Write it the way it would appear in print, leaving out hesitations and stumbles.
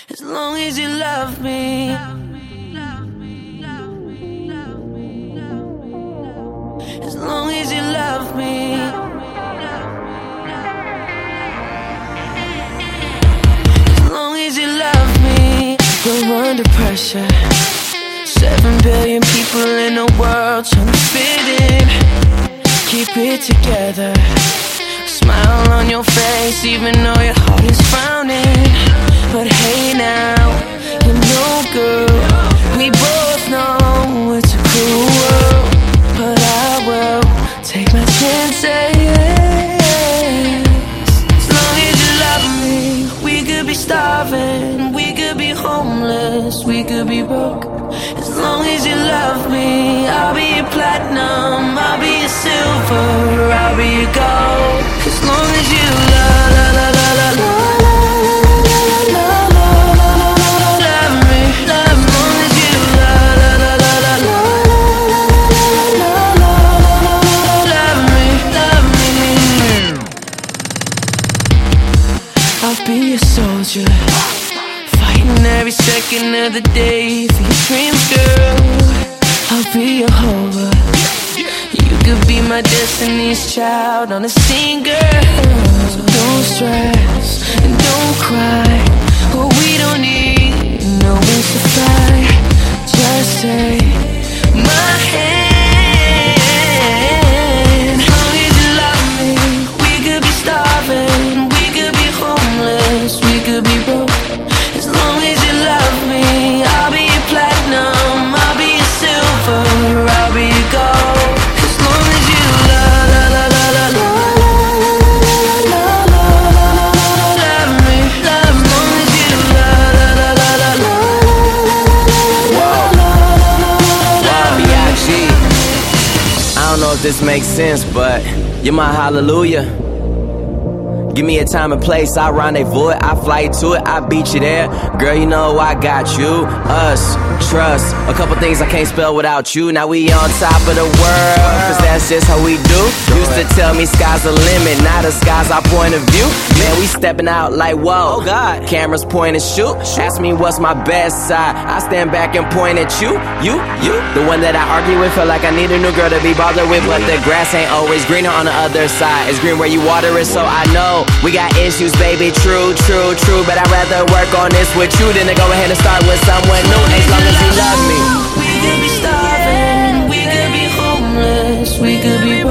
As long as you love me. As long as you love me. As long as you love me. We're under pressure. 7 billion people in the world trying to fit in. Keep it together. Smile on your face even though your heart is frowning. But hey now, you're no good. We both know it's a cruel world, but I will take my chances. As long as you love me. We could be starving, we could be homeless, we could be broke. As long as you love me, I'll be your platinum, I'll be your silver, I'll be your gold. As long as you love, la la la la la. I'll be a soldier, fighting every second of the day for your dreams, girl. I'll be your hover. You could be my destiny's child on a scene, girl. So don't stress and don't cry. What we don't need, no wings to fly. Just take my hand. As long as you love me, we could be starving, we could be homeless, we could be broke. As long as you love me, I'll be your platinum, I'll be your silver, I'll be your gold. As long as you love, la la la la la. Love me, love me. As long as you love, la la la la la. B.I.G. I don't know if this makes sense, but you're my hallelujah. Give me a time and place, I rendezvous it, I fly to it, I beat you there. Girl, you know I got you, us, trust. A couple things I can't spell without you. Now we on top of the world, cause that's just how we do. Used to tell me sky's the limit, now the sky's our point of view. Man, we stepping out like whoa, God. Cameras point and shoot. Ask me what's my best side, I stand back and point at you. You, the one that I argue with, feel like I need a new girl to be bothered with. But the grass ain't always greener on the other side. It's green where you water it, so I know we got issues, baby, true. But I'd rather work on this with you than to go ahead and start with someone new. As long as you love me. We could be starving, we could be homeless, we could be